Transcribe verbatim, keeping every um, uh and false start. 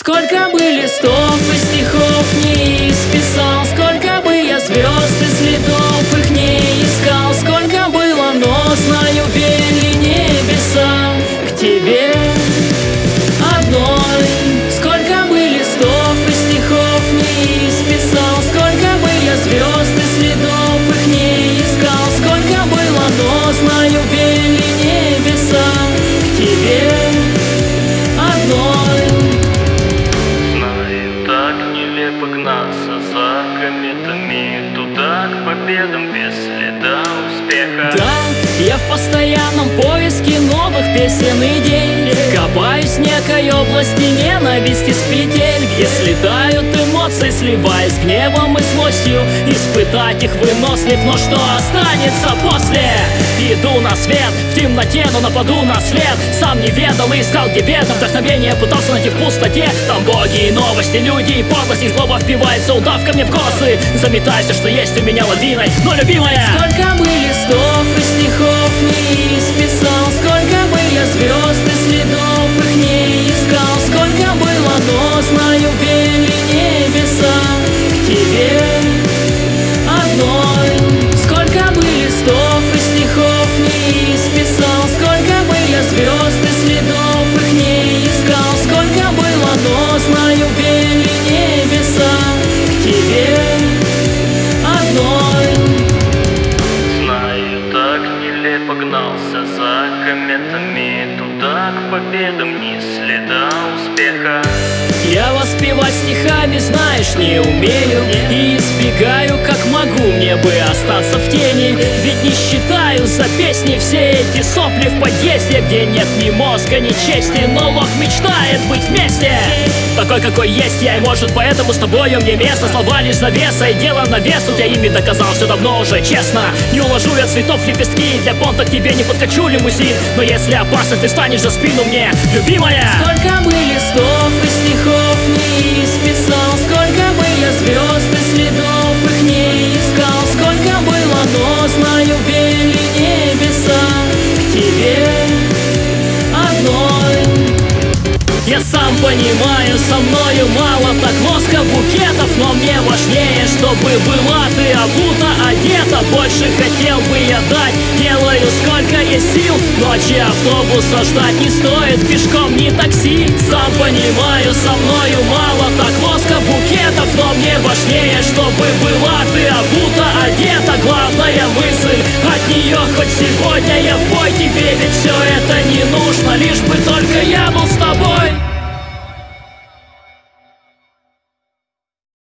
Сколько бы листов и стихов не исписал, сколько бы я звезд и следов их не искал, сколько было, но знаю, вели небеса к тебе одной. Сколько бы листов и стихов не исписал, сколько бы я звезд и следов их не искал, сколько было, но знаю, вели небеса к тебе одной. Погнаться за кометами туда, к победам без следа успеха. Да, я в постоянном поиске новых песен и идей. Копаюсь в некой области ненависти с петель, где слетают эмоции, сливаясь гневом и злостью. Испытать их вынослив, но что останется после? Иду на свет, в темноте, но нападу на след. Сам не ведал и искал, где бедно. Вдохновение пытался найти в пустоте. Там боги и новости, люди и подлость, и злоба впивается удавками в косы. Заметай все, что есть у меня лавиной, но любимая, сколько бы листов и стихов не исписал, сколько бы я звезд и следов их не искал, сколько было, но знаю, вели небеса к тебе одной. Сколько бы листов и стихов не исписал, сколько бы я звезд и следов их не искал, сколько было, но знаю, вели небеса к тебе одной. Знаю, так нелепо гнался за кометами туда, к победам ни следа успеха. Я воспевать стихами, знаешь, не умею, и избегаю, как могу, мне бы остаться в тени. Ведь не считаю за песни все эти сопли в подъезде, где нет ни мозга, ни чести, но лох мечтает быть вместе. Такой, какой есть я, и может поэтому с тобою мне место. Слова лишь завеса, и дело на вес, тут я ими доказал все давно уже, честно. Не уложу я цветов в лепестки, для понта к тебе не подкачу лимузин. Но если опасно, ты встанешь за спину мне, любимая. Сколько бы листов и стихов не исписал, сколько бы я звезд и следов их не искал, сколько было, но знаю, вели небеса к тебе одной. Я сам понимаю, со мною мало так лоска букетов, но мне важнее, чтобы была ты обута, одета. Больше хотел бы я дать, делаю сколько есть сил. Ночи автобуса ждать не стоит, пешком ни такси. Сам понимаю, со мною мало так лоска букетов, но мне важнее, чтобы была ты обута, одета. Главная мысль от нее хоть сегодня я в бой, тебе ведь все это не нужно, лишь бы только я был с тобой.